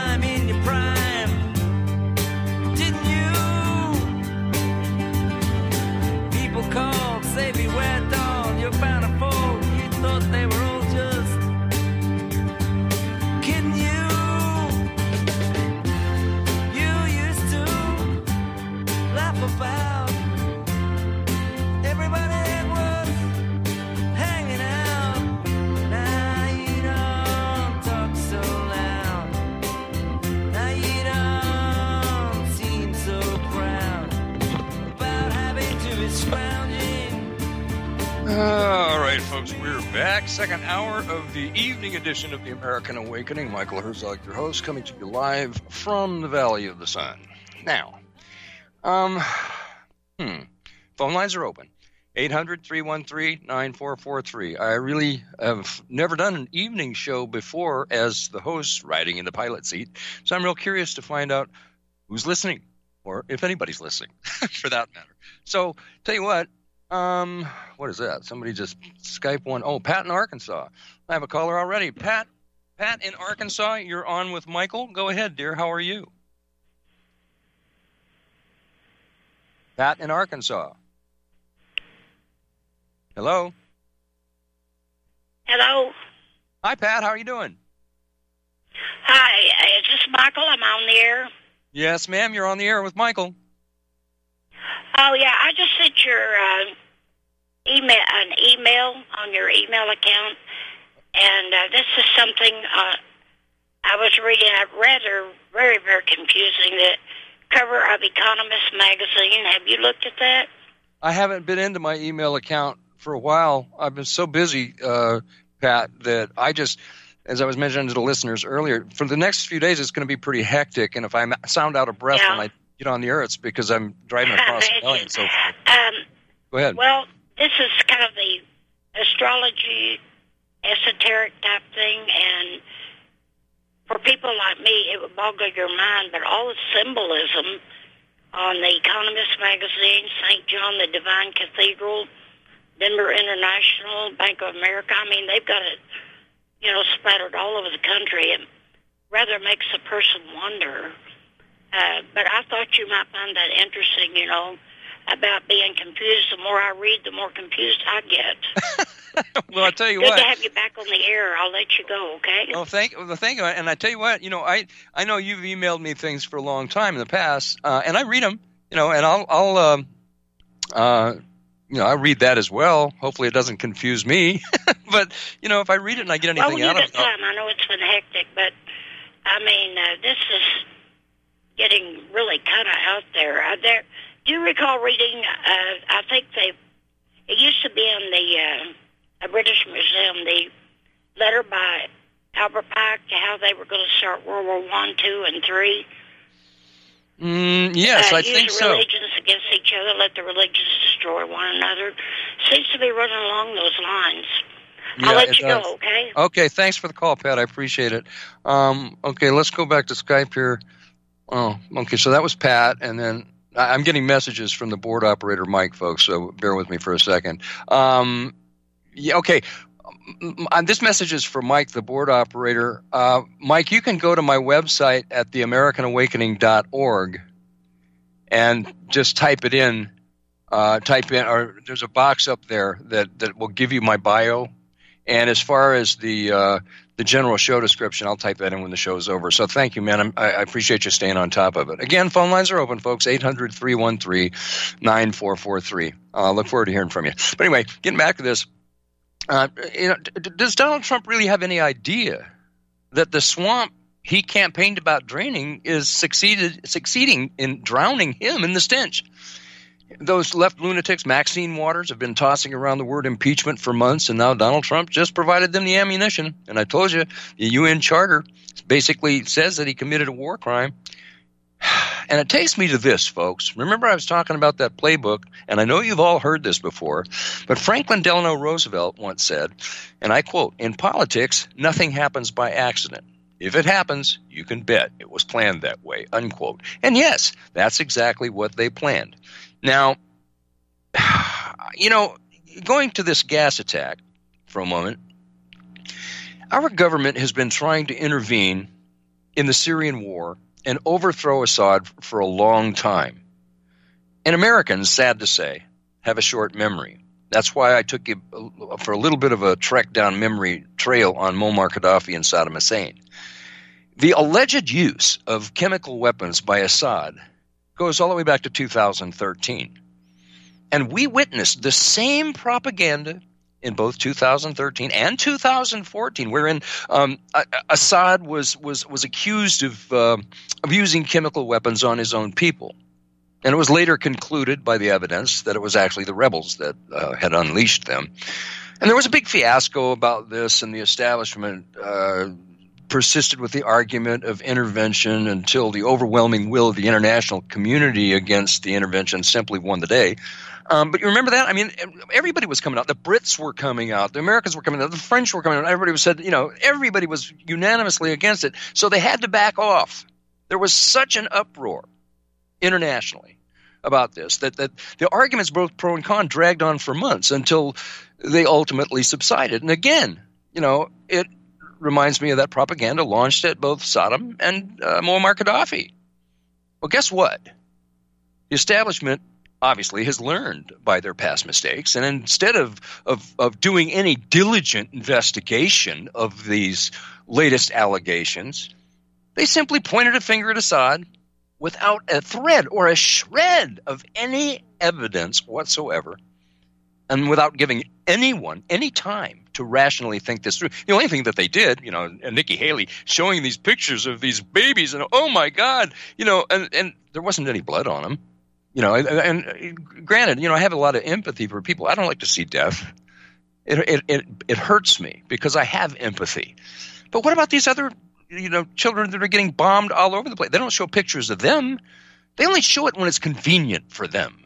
time in your prime, didn't you? People called, say beware dawn, you're bound to fall. You thought they were all just kidding you. You used to laugh about everybody that was hanging out. Now you don't talk so loud. Now you don't seem so proud about having to be scrounging. All right, folks, we're back. Second hour of the evening edition of the American Awakening. Michael Herzog, your host, coming to you live from the Valley of the Sun. Now, phone lines are open. 800-313-9443. I really have never done an evening show before as the host riding in the pilot seat, so I'm real curious to find out who's listening, or if anybody's listening, for that matter. So, tell you what is that? Somebody just Skype one. Oh, Pat in Arkansas. I have a caller already. Pat in Arkansas, you're on with Michael. Go ahead, dear. How are you? Pat in Arkansas. Hello? Hello. Hi, Pat. How are you doing? Hi. Is this Michael? I'm on the air. Yes, ma'am. You're on the air with Michael. Oh, yeah. I just sent your email on your email account, and this is something I was reading. I read very, very confusing. The cover of Economist magazine. Have you looked at that? I haven't been into my email account for a while. I've been so busy, Pat, that I just, as I was mentioning to the listeners earlier, for the next few days it's going to be pretty hectic, and if I sound out of breath when I get on the air, it's because I'm driving across the valley and so forth. Go ahead. Well, this is kind of the astrology, esoteric type thing, and for people like me, it would boggle your mind, but all the symbolism on the Economist magazine, St. John the Divine Cathedral, Denver International, Bank of America, I mean, they've got it, splattered all over the country. It rather makes a person wonder. But I thought you might find that interesting, about being confused. The more I read, the more confused I get. Well, I'll tell you Good what. to have you back on the air. I'll let you go, okay? Well, thank you. And I tell you what, I know you've emailed me things for a long time in the past, and I read them, and I read that as well. Hopefully it doesn't confuse me. But, if I read it and I get anything out of it. Time. I know it's been hectic, but, this is getting really kind of out there. Do you recall reading, I think it used to be in the British Museum, the letter by Albert Pike to how they were going to start World War I, II, and III? Yes, I think so. Use religions against each other, let the religions destroy one another. Seems to be running along those lines. I'll let you go, okay? Okay, thanks for the call, Pat. I appreciate it. Okay, let's go back to Skype here. Oh, okay, so that was Pat, and then I'm getting messages from the board operator, Mike, folks, so bear with me for a second. Okay. This message is for Mike, the board operator. Mike, you can go to my website at theamericanawakening.org and just type in, or there's a box up there that will give you my bio. And as far as the general show description, I'll type that in when the show's over. So thank you, man. I appreciate you staying on top of it. Again, phone lines are open, folks, 800-313-9443. Look forward to hearing from you. But anyway, getting back to this. Does Donald Trump really have any idea that the swamp he campaigned about draining is succeeding in drowning him in the stench? Those left lunatics, Maxine Waters, have been tossing around the word impeachment for months, and now Donald Trump just provided them the ammunition. And I told you, the UN Charter basically says that he committed a war crime. And it takes me to this, folks. Remember I was talking about that playbook, and I know you've all heard this before, but Franklin Delano Roosevelt once said, and I quote, "In politics, nothing happens by accident. If it happens, you can bet it was planned that way," unquote. And yes, that's exactly what they planned. Now, going to this gas attack for a moment, our government has been trying to intervene in the Syrian war and overthrow Assad for a long time. And Americans, sad to say, have a short memory. That's why I took you for a little bit of a trek down memory trail on Muammar Gaddafi and Saddam Hussein. The alleged use of chemical weapons by Assad goes all the way back to 2013. And we witnessed the same propaganda in both 2013 and 2014, wherein Assad was accused of using chemical weapons on his own people. And it was later concluded by the evidence that it was actually the rebels that had unleashed them. And there was a big fiasco about this, and the establishment persisted with the argument of intervention until the overwhelming will of the international community against the intervention simply won the day. But you remember that? I mean, everybody was coming out. The Brits were coming out. The Americans were coming out. The French were coming out. Everybody said, everybody was unanimously against it. So they had to back off. There was such an uproar internationally about this that the arguments, both pro and con, dragged on for months until they ultimately subsided. And again, it reminds me of that propaganda launched at both Saddam and Muammar Gaddafi. Well, guess what? The establishment obviously has learned by their past mistakes, and instead of doing any diligent investigation of these latest allegations, they simply pointed a finger at Assad without a thread or a shred of any evidence whatsoever, and without giving anyone any time to rationally think this through. The only thing that they did, and Nikki Haley showing these pictures of these babies, and oh my God, and there wasn't any blood on them. And granted, I have a lot of empathy for people. I don't like to see death. It hurts me because I have empathy. But what about these other, children that are getting bombed all over the place? They don't show pictures of them. They only show it when it's convenient for them.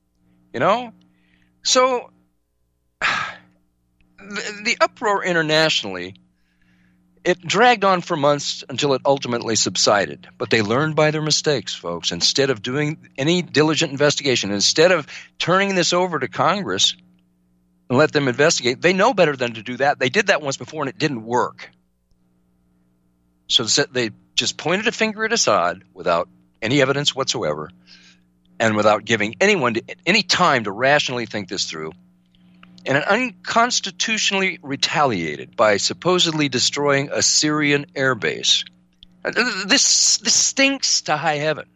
So the uproar internationally, it dragged on for months until it ultimately subsided. But they learned by their mistakes, folks. Instead of doing any diligent investigation, instead of turning this over to Congress and let them investigate, they know better than to do that. They did that once before and it didn't work. So they just pointed a finger at Assad without any evidence whatsoever and without giving anyone any time to rationally think this through. And unconstitutionally retaliated by supposedly destroying a Syrian airbase. This stinks to high heaven.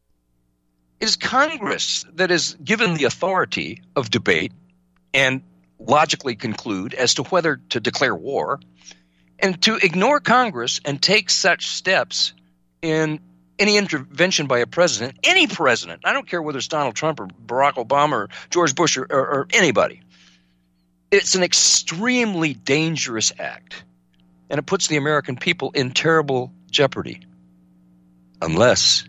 It is Congress that is given the authority of debate and logically conclude as to whether to declare war, and to ignore Congress and take such steps in any intervention by a president, any president, I don't care whether it's Donald Trump or Barack Obama or George Bush or anybody. It's an extremely dangerous act, and it puts the American people in terrible jeopardy. Unless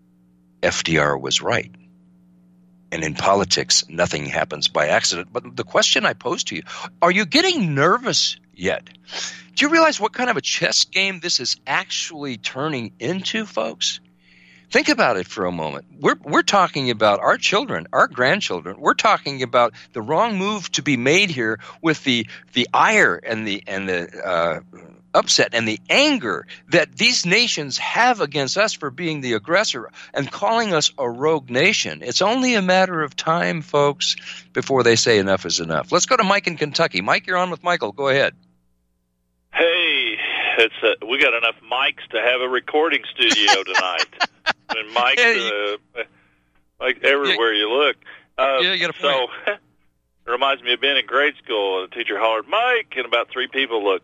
FDR was right. And in politics, nothing happens by accident. But the question I pose to you, are you getting nervous yet? Do you realize what kind of a chess game this is actually turning into, folks? Think about it for a moment. We're talking about our children, our grandchildren. We're talking about the wrong move to be made here with the ire and the upset and the anger that these nations have against us for being the aggressor and calling us a rogue nation. It's only a matter of time, folks, before they say enough is enough. Let's go to Mike in Kentucky. Mike, you're on with Michael. Go ahead. Hey, we got enough mics to have a recording studio tonight. And mics, like everywhere you look. You got a point. So it reminds me of being in grade school. The teacher hollered, "Mike," and about 3 people looked.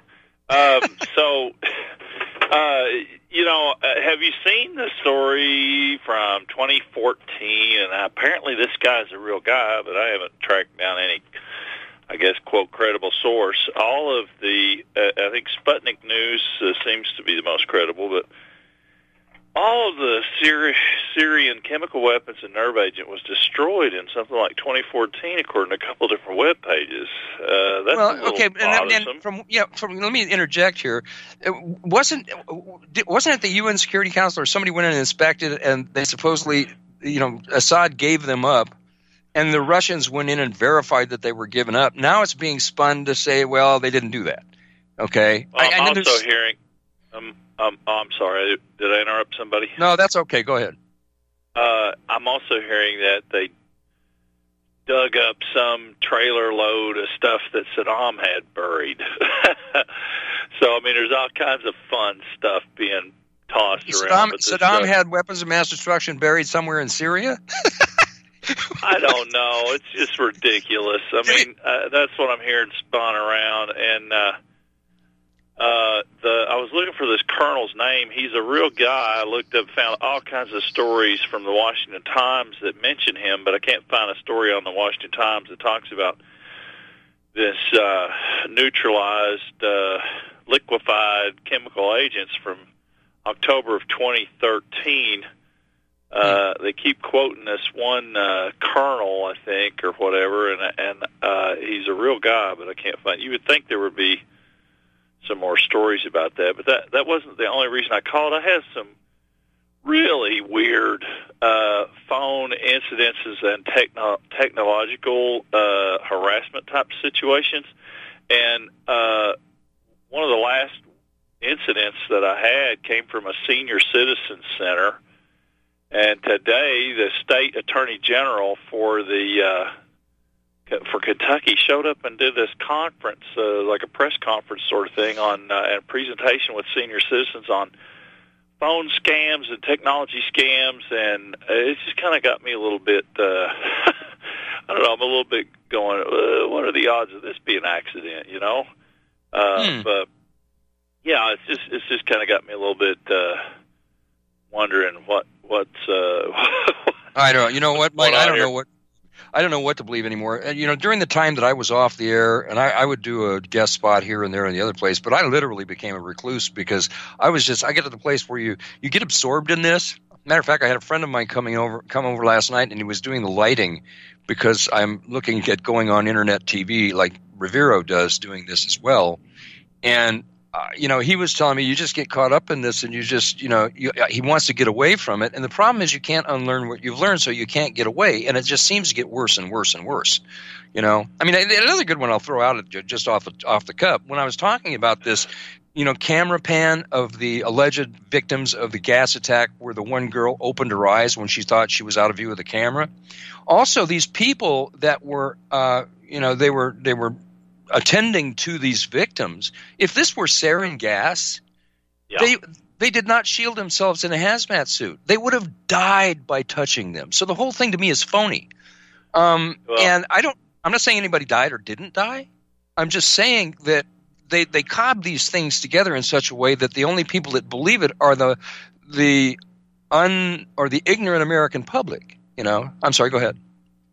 Have you seen the story from 2014? And apparently this guy's a real guy, but I haven't tracked down any, I guess, quote, credible source. All of the, I think Sputnik News seems to be the most credible, but all of the Syrian chemical weapons and nerve agent was destroyed in something like 2014, according to a couple of different web pages. That's a little bothersome. Let me interject here. Wasn't it the UN Security Council or somebody went in and inspected it, and they supposedly, Assad gave them up, and the Russians went in and verified that they were given up. Now it's being spun to say, well, they didn't do that. Okay, well, I'm also hearing. I'm sorry. Did I interrupt somebody? No, that's okay. Go ahead. I'm also hearing that they dug up some trailer load of stuff that Saddam had buried. So, I mean, there's all kinds of fun stuff being tossed around. Saddam had weapons of mass destruction buried somewhere in Syria? I don't know. It's just ridiculous. I mean, that's what I'm hearing spun around. And I was looking for this colonel's name. He's a real guy. I looked up, found all kinds of stories from the Washington Times that mention him, but I can't find a story on the Washington Times that talks about this neutralized, liquefied chemical agents from October of 2013. They keep quoting this one colonel, I think, or whatever, and he's a real guy, but I can't find. You would think there would be some more stories about that, but that wasn't the only reason I called. I had some really weird phone incidences and technological harassment type situations, and one of the last incidents that I had came from a senior citizen center. And today, the state attorney general for Kentucky showed up and did this conference, like a press conference sort of thing, on a presentation with senior citizens on phone scams and technology scams, and it just kind of got me a little bit. I don't know. I'm a little bit going. What are the odds of this being an accident? You know, but yeah, it's just kind of got me a little bit wondering what's. I don't. You know what, Mike? I don't know what to believe anymore. You know, during the time that I was off the air, and I would do a guest spot here and there in the other place, but I literally became a recluse because I get to the place where you get absorbed in this. Matter of fact, I had a friend of mine come over last night, and he was doing the lighting because I'm looking at going on internet TV like Rivero does, doing this as well. And you know, he was telling me you just get caught up in this, and you just, you know, he wants to get away from it. And the problem is you can't unlearn what you've learned, so you can't get away. And it just seems to get worse and worse and worse. You know, I mean, another good one I'll throw out just off the cup. When I was talking about this, you know, camera pan of the alleged victims of the gas attack where the one girl opened her eyes when she thought she was out of view of the camera. Also, these people that were, you know, they were attending to these victims. If this were sarin gas, they did not shield themselves in a hazmat suit. They would have died by touching them. So the whole thing to me is phony. And I'm not saying anybody died or didn't die. I'm just saying that they cob these things together in such a way that the only people that believe it are the ignorant American public. You know, I'm sorry. Go ahead.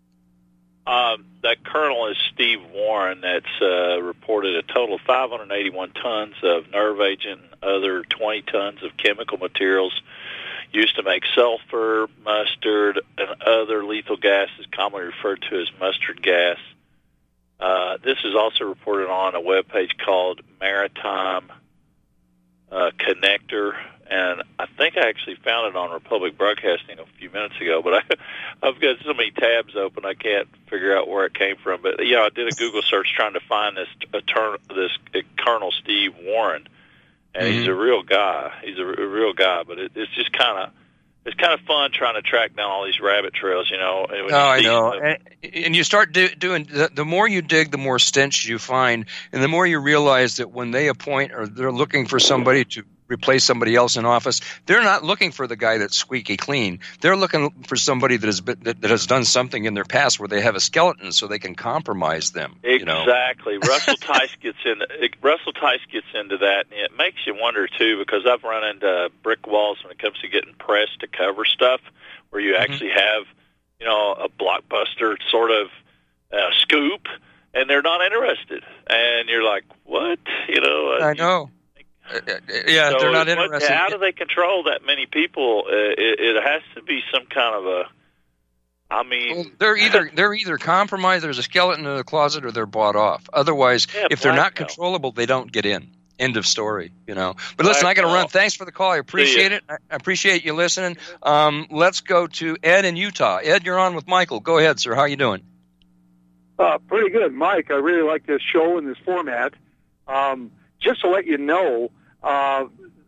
That colonel is Steve Warren. That's reported a total of 581 tons of nerve agent and other 20 tons of chemical materials used to make sulfur, mustard, and other lethal gases commonly referred to as mustard gas. This is also reported on a webpage called Maritime Connector, and I think I actually found it on Republic Broadcasting a few minutes ago, but I've got so many tabs open I can't figure out where it came from. But yeah, I did a Google search trying to find this Colonel Steve Warren, and he's a real guy. He's a real guy, but it's just kind of fun trying to track down all these rabbit trails, you know. I know. And you start doing the more you dig, the more stench you find, and the more you realize that when they appoint or they're looking for somebody to replace somebody else in office, they're not looking for the guy that's squeaky clean. They're looking for somebody that has done something in their past where they have a skeleton so they can compromise them. Exactly. You know? Russell Tice gets into that, and it makes you wonder too, because I've run into brick walls when it comes to getting press to cover stuff, where you actually have, you know, a blockbuster sort of scoop, and they're not interested, and you're like, what? You know? I know. Yeah, so they're not interested. How do they control that many people? It has to be some kind of a. I mean, well, they're either compromised. There's a skeleton in the closet, or they're bought off. Otherwise, if they're not controllable, they don't get in. End of story. You know. But listen, I got to run. Thanks for the call. I appreciate it. I appreciate you listening. Let's go to Ed in Utah. Ed, you're on with Michael. Go ahead, sir. How you doing? Pretty good, Mike. I really like this show and this format. Just to let you know,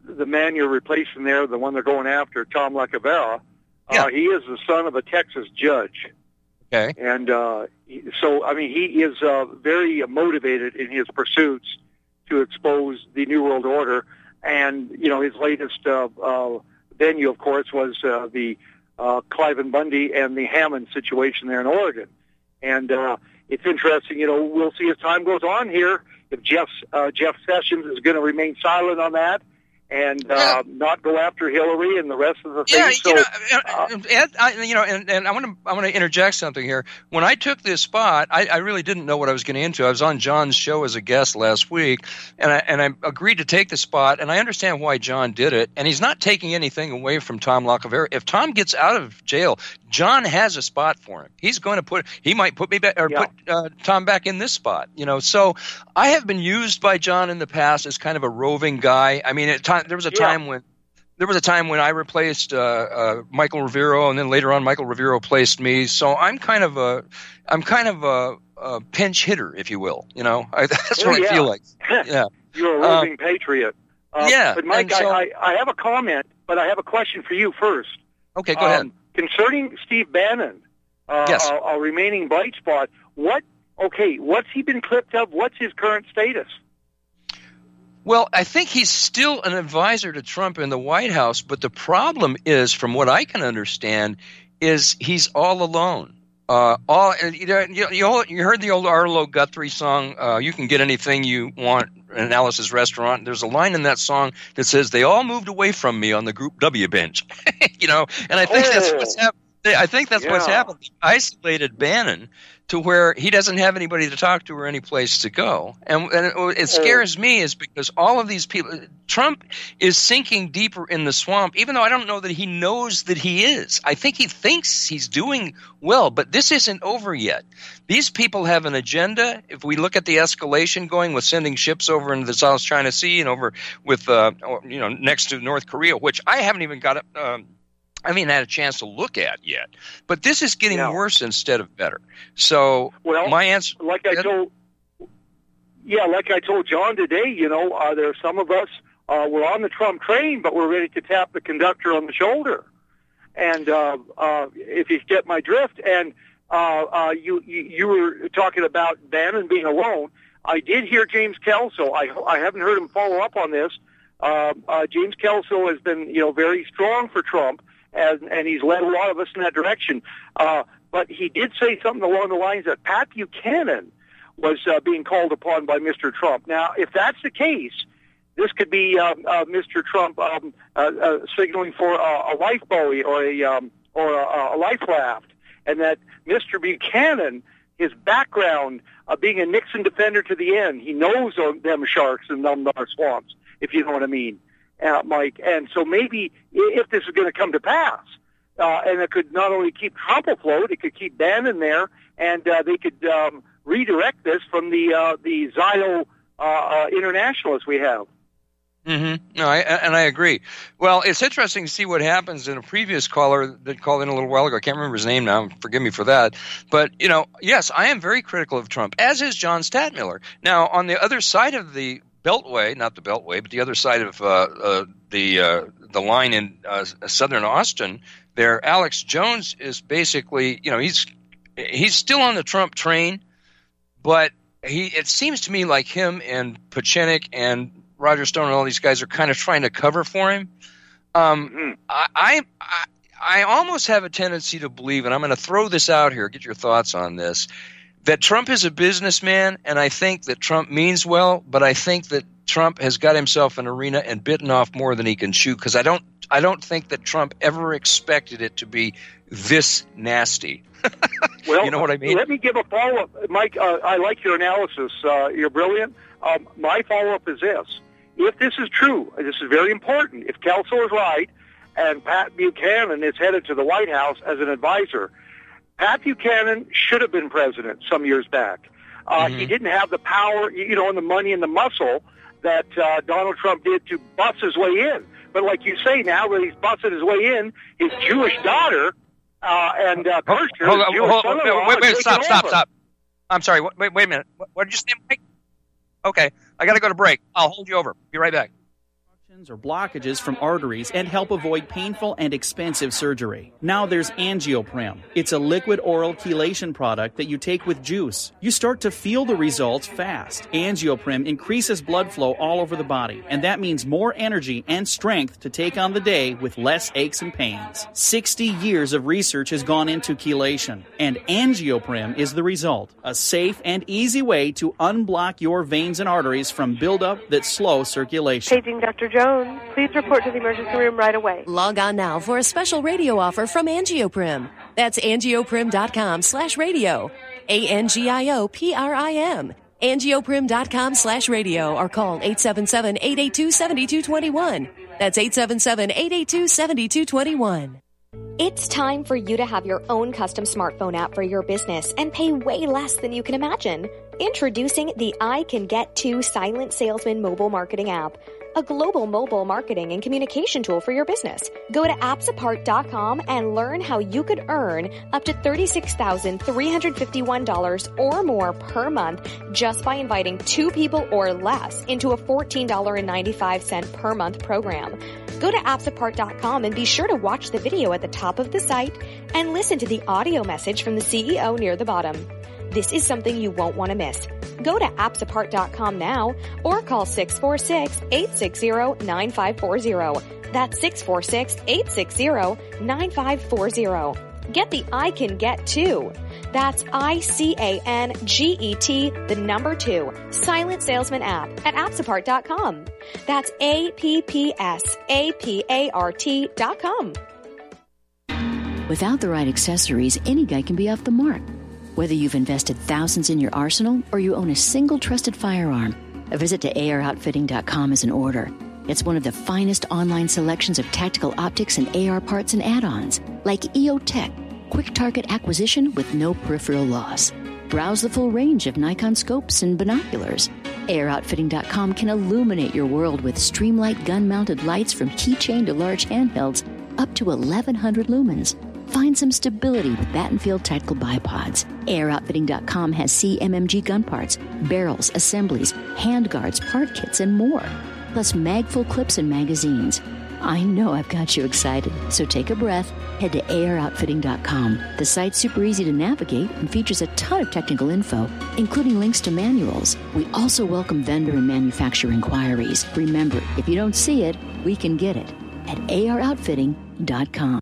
the man you're replacing there, the one they're going after, Tom Lacavera, he is the son of a Texas judge. Okay. And so, I mean, he is very motivated in his pursuits to expose the New World Order. And, you know, his latest venue, of course, was the Cliven Bundy and the Hammond situation there in Oregon. And it's interesting, you know, we'll see as time goes on here if Jeff Sessions is going to remain silent on that and not go after Hillary and the rest of the things. So, Ed, and I want to interject something here. When I took this spot, I really didn't know what I was getting into. I was on John's show as a guest last week, and I agreed to take the spot, and I understand why John did it. And he's not taking anything away from Tom Lacavera. If Tom gets out of jail, John has a spot for him. He's going to he might put me back or put Tom back in this spot. You know, so I have been used by John in the past as kind of a roving guy. I mean, there was a time when I replaced Michael Rivero, and then later on Michael Rivero placed me. So I'm kind of a pinch hitter, if you will. You know, that's what I feel like. Yeah, you're a roving patriot. But Mike, I have a comment, but I have a question for you first. Okay, go ahead. Concerning Steve Bannon, yes. a remaining bright spot. What's he been clipped of? What's his current status? Well, I think he's still an advisor to Trump in the White House, but the problem is, from what I can understand, is he's all alone. You heard the old Arlo Guthrie song, "You Can Get Anything You Want in Alice's Restaurant." There's a line in that song that says, "They all moved away from me on the Group W bench." You know, and I think that's what's happened. I think that's what's happened. He isolated Bannon to where he doesn't have anybody to talk to or any place to go. And it scares me is because all of these people – Trump is sinking deeper in the swamp, even though I don't know that he knows that he is. I think he thinks he's doing well, but this isn't over yet. These people have an agenda. If we look at the escalation going with sending ships over into the South China Sea and over with next to North Korea, which I haven't even got had a chance to look at yet. But this is getting worse instead of better. So my answer, like I told John today, you know, there are some of us we're on the Trump train, but we're ready to tap the conductor on the shoulder. And if you get my drift, and you were talking about Bannon being alone. I did hear James Kelso. I haven't heard him follow up on this. James Kelso has been, you know, very strong for Trump. And he's led a lot of us in that direction. But he did say something along the lines that Pat Buchanan was being called upon by Mr. Trump. Now, if that's the case, this could be Mr. Trump signaling for a life buoy or a life raft, and that Mr. Buchanan, his background being a Nixon defender to the end, he knows them sharks and them swamps, if you know what I mean. Mike, and so maybe if this is going to come to pass, and it could not only keep Trump afloat, it could keep Bannon there, and they could redirect this from the Zio internationalists we have. Mm-hmm. No, I agree. Well, it's interesting to see what happens in a previous caller that called in a little while ago. I can't remember his name now. Forgive me for that. But, you know, yes, I am very critical of Trump, as is John Stadtmiller. Now, on the other side of the Beltway, not the Beltway, but the other side of the line in southern Austin, there, Alex Jones is basically, you know, he's still on the Trump train, but it seems to me like him and Pachenik and Roger Stone and all these guys are kind of trying to cover for him. I almost have a tendency to believe, and I'm going to throw this out here, get your thoughts on this, that Trump is a businessman, and I think that Trump means well, but I think that Trump has got himself an arena and bitten off more than he can chew, because I don't think that Trump ever expected it to be this nasty. Well, you know what I mean? Let me give a follow-up. Mike, I like your analysis. You're brilliant. My follow-up is this. If this is true, and this is very important, if Kelso is right and Pat Buchanan is headed to the White House as an advisor, Pat Buchanan should have been president some years back. He didn't have the power, you know, and the money and the muscle that Donald Trump did to bust his way in. But like you say, now that he's busted his way in, his Jewish daughter and Kirshner, his Jewish son-in-law, wait, stop. I'm sorry, wait a minute. What did you say, Mike? Okay, I got to go to break. I'll hold you over. Be right back. or blockages from arteries and help avoid painful and expensive surgery. Now there's Angioprim. It's a liquid oral chelation product that you take with juice. You start to feel the results fast. Angioprim increases blood flow all over the body, and that means more energy and strength to take on the day with less aches and pains. 60 years of research has gone into chelation, and Angioprim is the result. A safe and easy way to unblock your veins and arteries from buildup that slow circulation. Paging Dr. Jones. Please report to the emergency room right away. Log on now for a special radio offer from Angioprim. That's angioprim.com/radio. ANGIOPRIM. Angioprim.com/radio or call 877-882-7221. That's 877-882-7221. It's time for you to have your own custom smartphone app for your business and pay way less than you can imagine. Introducing the I Can Get To Silent Salesman mobile marketing app, a global mobile marketing and communication tool for your business. Go to appsapart.com and learn how you could earn up to $36,351 or more per month just by inviting 2 people or less into a $14.95 per month program. Go to appsapart.com and be sure to watch the video at the top of the site and listen to the audio message from the CEO near the bottom. This is something you won't want to miss. Go to appsapart.com now or call 646-860-9540. That's 646-860-9540. Get the I Can Get To. That's ICANGET, the number 2, Silent Salesman app at appsapart.com. That's APPSAPART.com. Without the right accessories, any guy can be off the mark. Whether you've invested thousands in your arsenal or you own a single trusted firearm, a visit to AROutfitting.com is in order. It's one of the finest online selections of tactical optics and AR parts and add-ons, like EOTech, quick target acquisition with no peripheral loss. Browse the full range of Nikon scopes and binoculars. AROutfitting.com can illuminate your world with Streamlight gun-mounted lights from keychain to large handhelds up to 1,100 lumens. Find some stability with Battenfield Tactical Bipods. AirOutfitting.com has CMMG gun parts, barrels, assemblies, handguards, part kits, and more. Plus magful clips and magazines. I know I've got you excited, so take a breath. Head to AirOutfitting.com. The site's super easy to navigate and features a ton of technical info, including links to manuals. We also welcome vendor and manufacturer inquiries. Remember, if you don't see it, we can get it at AirOutfitting.com.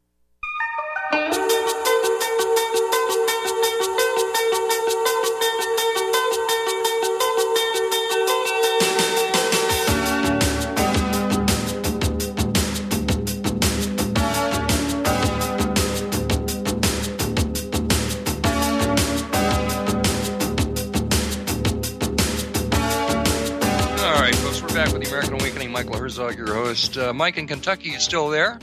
Michael Herzog, your host. Mike in Kentucky, you still there?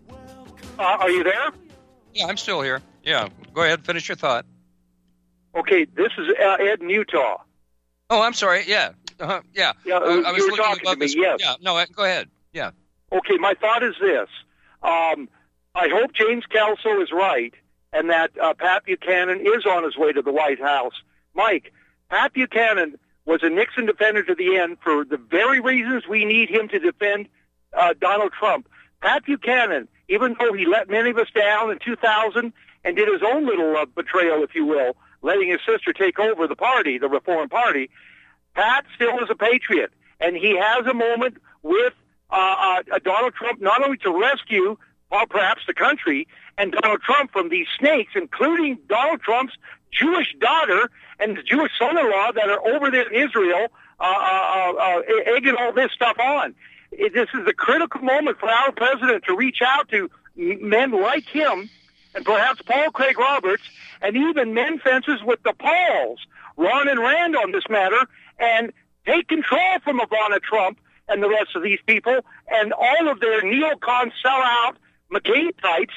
Are you there? Yeah, I'm still here. Yeah, go ahead, finish your thought. Okay, this is Ed in Utah. Oh, I'm sorry. Yeah, yeah. Yeah, I was you were looking talking above to me. this. Yes. Yeah. No, go ahead. Yeah. Okay, my thought is this: I hope James Kelso is right, and that Pat Buchanan is on his way to the White House. Mike, Pat Buchanan was a Nixon defender to the end for the very reasons we need him to defend Donald Trump. Pat Buchanan, even though he let many of us down in 2000 and did his own little betrayal, if you will, letting his sister take over the party, the Reform Party, Pat still is a patriot. And he has a moment with Donald Trump not only to rescue, perhaps the country, and Donald Trump from these snakes, including Donald Trump's Jewish daughter and the Jewish son-in-law that are over there in Israel, egging all this stuff on. This is a critical moment for our president to reach out to men like him and perhaps Paul Craig Roberts and even men fences with the Pauls, Ron and Rand on this matter, and take control from Ivana Trump and the rest of these people and all of their neocon sellout McCain types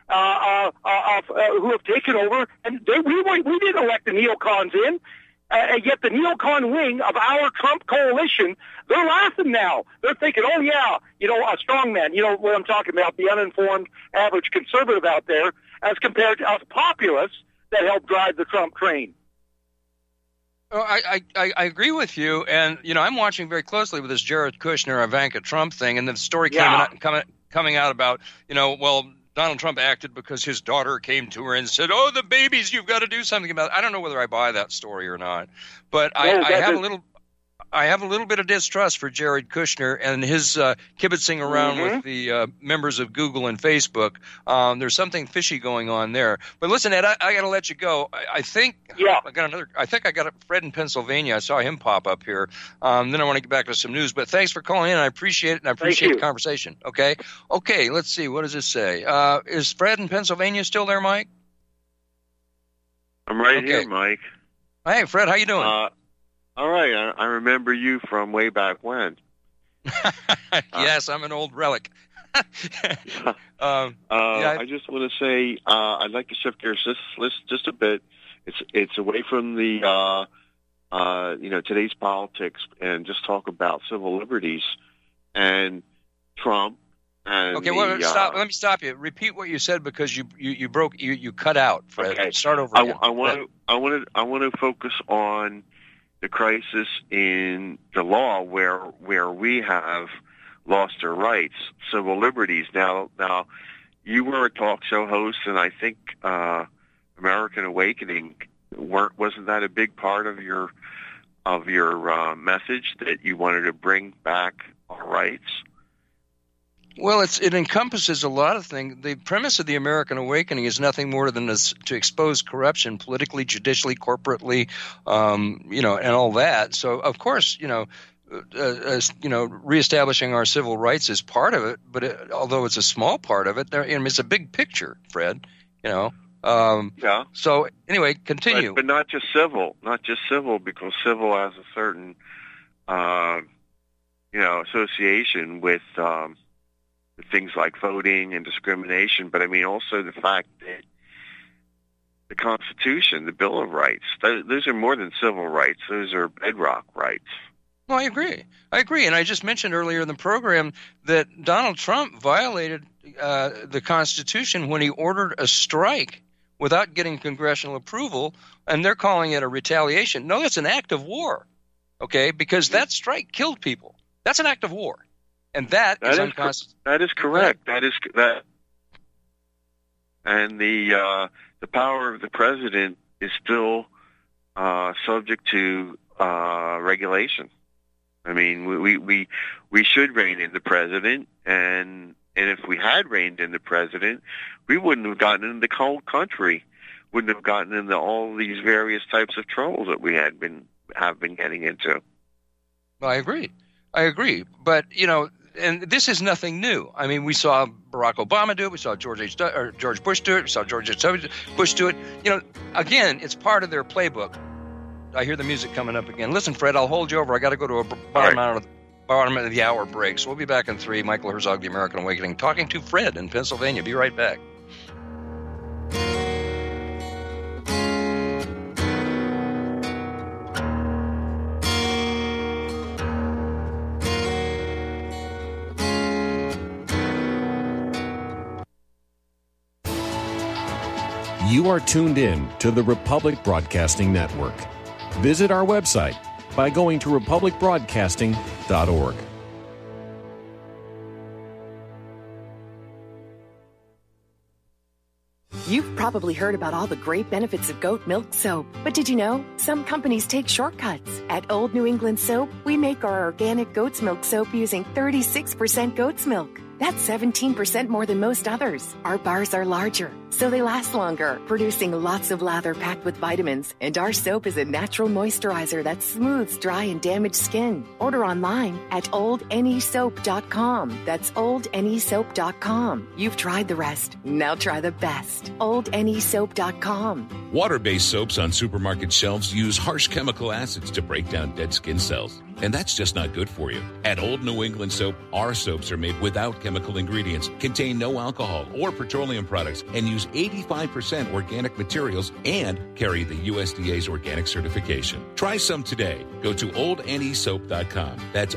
who have taken over, and we didn't elect the neocons in, and yet the neocon wing of our Trump coalition, they're laughing now. They're thinking, oh yeah, a strong man, what I'm talking about, the uninformed average conservative out there, as compared to us populists that help drive the Trump train. Oh, I agree with you, and I'm watching very closely with this Jared Kushner, Ivanka Trump thing, and the story coming out about Donald Trump acted because his daughter came to her and said, "Oh, the babies, you've got to do something about it." I don't know whether I buy that story or not, but I have a little bit of distrust for Jared Kushner and his kibitzing around with the members of Google and Facebook. There's something fishy going on there. But listen, Ed, I got to let you go. I think I got Fred in Pennsylvania. I saw him pop up here. Then I want to get back to some news. But thanks for calling in. I appreciate it, and I appreciate the conversation. Okay, let's see. What does this say? Is Fred in Pennsylvania still there, Mike? I'm right here, Mike. Hey, Fred, how you doing? All right, I remember you from way back when. Yes, I'm an old relic. I just want to say I'd like to shift gears just a bit. It's away from the today's politics and just talk about civil liberties and Trump. And stop. Let me stop you. Repeat what you said because you cut out, Fred. Okay. Start over again. I want to focus on the crisis in the law where we have lost our rights, civil liberties. Now, you were a talk show host, and I think American Awakening wasn't that a big part of your message that you wanted to bring back our rights? Well, it encompasses a lot of things. The premise of the American Awakening is nothing more than to expose corruption politically, judicially, corporately, and all that. So, of course, reestablishing our civil rights is part of it. But although it's a small part of it, it's a big picture, Fred. Yeah. So anyway, continue. But not just civil, because civil has a certain, association with things like voting and discrimination, but I mean also the fact that the Constitution, the Bill of Rights, those are more than civil rights. Those are bedrock rights. Well, I agree. And I just mentioned earlier in the program that Donald Trump violated the Constitution when he ordered a strike without getting congressional approval, and they're calling it a retaliation. No, that's an act of war, okay, because that strike killed people. That's an act of war. And that is unconstitutional. That is correct. That. And the power of the president is still subject to regulation. I mean, we should rein in the president, and if we had reined in the president, we wouldn't have gotten into the whole country, wouldn't have gotten into all these various types of troubles that we have been getting into. Well, I agree. But and this is nothing new. I mean, we saw Barack Obama do it. We saw George Bush do it. We saw George H. Bush do it. Again, it's part of their playbook. I hear the music coming up again. Listen, Fred, I'll hold you over. I got to go to a bottom of the hour break. So we'll be back in 3. Michael Herzog, The American Awakening, talking to Fred in Pennsylvania. Be right back. You are tuned in to the Republic Broadcasting Network. Visit our website by going to republicbroadcasting.org. You've probably heard about all the great benefits of goat milk soap, but did you know some companies take shortcuts? At Old New England Soap, we make our organic goat's milk soap using 36% goat's milk. That's 17% more than most others. Our bars are larger, so they last longer, producing lots of lather packed with vitamins. And our soap is a natural moisturizer that smooths dry and damaged skin. Order online at oldnesoap.com. That's oldnesoap.com. You've tried the rest. Now try the best. oldnesoap.com. Water-based soaps on supermarket shelves use harsh chemical acids to break down dead skin cells. And that's just not good for you. At Old New England Soap, our soaps are made without chemical ingredients, contain no alcohol or petroleum products, and use 85% organic materials and carry the USDA's organic certification. Try some today. Go to oldnesoap.com. That's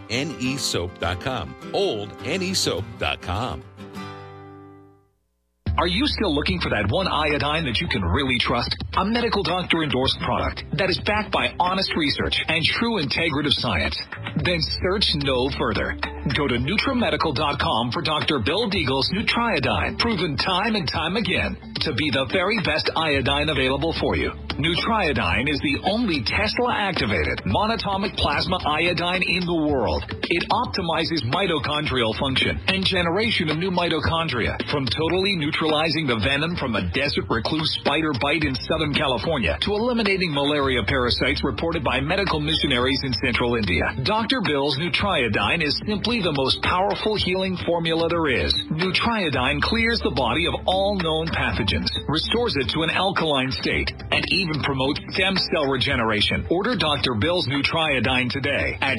oldnesoap.com. oldnesoap.com. Are you still looking for that one iodine that you can really trust? A medical doctor endorsed product that is backed by honest research and true integrative science? Then search no further. Go to NutriMedical.com for Dr. Bill Deagle's Nutriodine, proven time and time again to be the very best iodine available for you. Nutriodine is the only Tesla-activated monatomic plasma iodine in the world. It optimizes mitochondrial function and generation of new mitochondria, from totally neutralizing the venom from a desert recluse spider bite in Southern California to eliminating malaria parasites reported by medical missionaries in central India. Dr. Bill's Nutriodine is simply the most powerful healing formula there is. Nutriodine clears the body of all known pathogens, restores it to an alkaline state, and even promotes stem cell regeneration. Order Dr. Bill's Nutriodine today at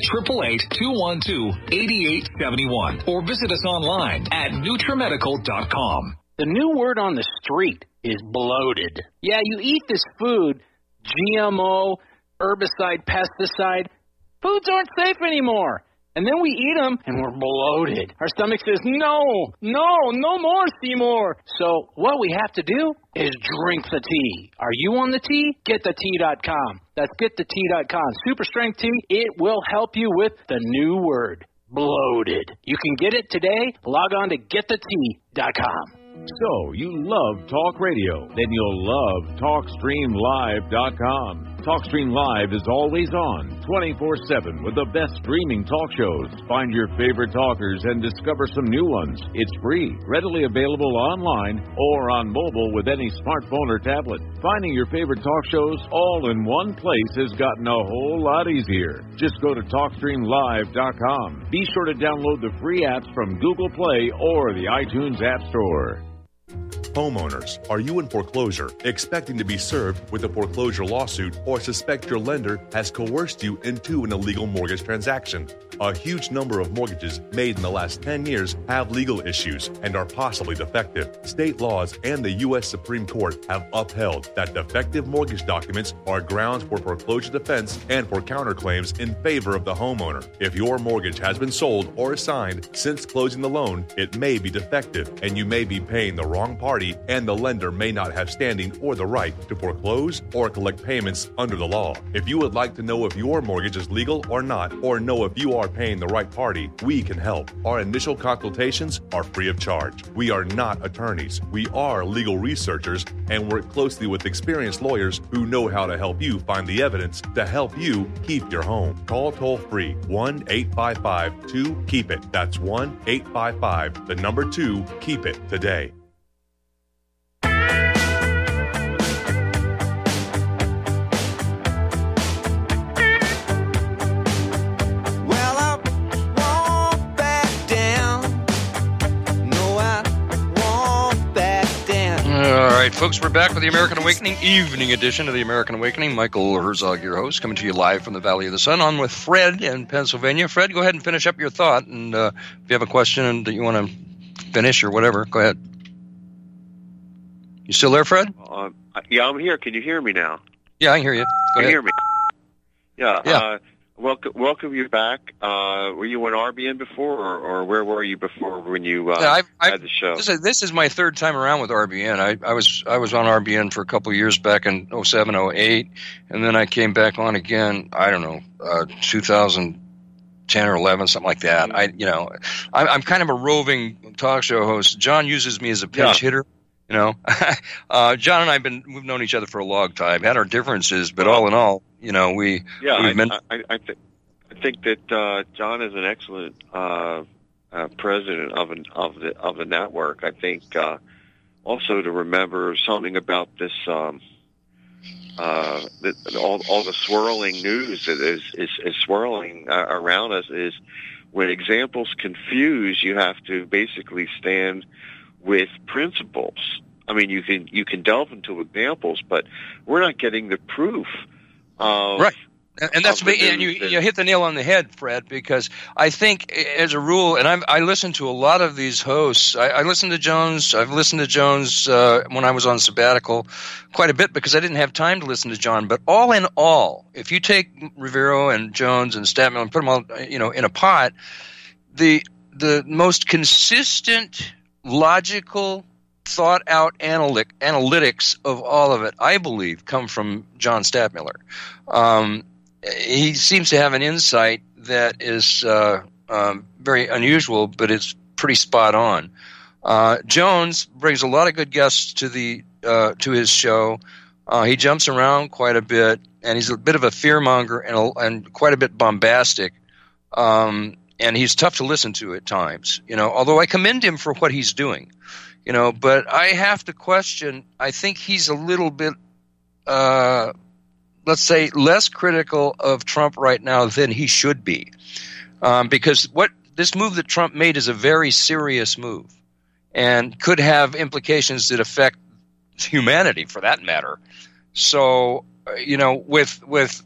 888-212-8871 or visit us online at NutriMedical.com. The new word on the street is bloated. Yeah, you eat this food, GMO, herbicide, pesticide. Foods aren't safe anymore. And then we eat them, and we're bloated. Our stomach says, no more, Seymour. So what we have to do is drink the tea. Are you on the tea? GetTheTea.com. That's GetTheTea.com. Super strength tea. It will help you with the new word, bloated. You can get it today. Log on to GetTheTea.com. So, you love talk radio? Then you'll love TalkStreamLive.com. TalkStream Live is always on, 24/7, with the best streaming talk shows. Find your favorite talkers and discover some new ones. It's free, readily available online or on mobile with any smartphone or tablet. Finding your favorite talk shows all in one place has gotten a whole lot easier. Just go to TalkStreamLive.com. Be sure to download the free apps from Google Play or the iTunes App Store. Homeowners, are you in foreclosure, expecting to be served with a foreclosure lawsuit, or suspect your lender has coerced you into an illegal mortgage transaction? A huge number of mortgages made in the last 10 years have legal issues and are possibly defective. State laws and the U.S. Supreme Court have upheld that defective mortgage documents are grounds for foreclosure defense and for counterclaims in favor of the homeowner. If your mortgage has been sold or assigned since closing the loan, it may be defective and you may be paying the wrong party, and the lender may not have standing or the right to foreclose or collect payments under the law. If you would like to know if your mortgage is legal or not, or know if you are paying the right party, we can help. Our initial consultations are free of charge. We are not attorneys. We are legal researchers and work closely with experienced lawyers who know how to help you find the evidence to help you keep your home. Call toll-free 1-855-2-KEEP-IT. That's 1-855-2-KEEP-IT today. All right, folks, we're back with the American Awakening, evening edition of the American Awakening. Michael Herzog, your host, coming to you live from the Valley of the Sun, on with Fred in Pennsylvania. Fred, go ahead and finish up your thought, and if you have a question that you want to finish or whatever, go ahead. You still there, Fred? Yeah, I'm here. Can you hear me now? Yeah, I can hear you. Go ahead. Can you hear me? Yeah. Welcome you back. Were you on RBN before, or where were you before when you had the show? This is my third time around with RBN. I was on RBN for a couple of years back in 07, 08, and then I came back on again, I don't know, 2010 or 11, something like that. I'm kind of a roving talk show host. John uses me as a pinch hitter. John and we've known each other for a long time, had our differences, but all in all, we've been. I think that John is an excellent president of the network. I think also to remember something about this all the swirling news that is swirling around us is when examples confuse, you have to basically stand with principles. I mean, you can delve into examples, but we're not getting the proof of right. And that's and you hit the nail on the head, Fred, because I think as a rule, and I listen to a lot of these hosts. I listen to Jones. I've listened to Jones when I was on sabbatical quite a bit because I didn't have time to listen to John. But all in all, if you take Rivero and Jones and Statman and put them all in a pot, the most consistent, logical thought out analytics of all of it, I believe, come from John Stadtmiller. He seems to have an insight that is very unusual, but it's pretty spot on. Jones brings a lot of good guests to his show. He jumps around quite a bit, and he's a bit of a fearmonger and quite a bit bombastic. And he's tough to listen to at times, although I commend him for what he's doing, but I have to question, I think he's a little bit, let's say, less critical of Trump right now than he should be. Because this move that Trump made is a very serious move and could have implications that affect humanity for that matter. So, with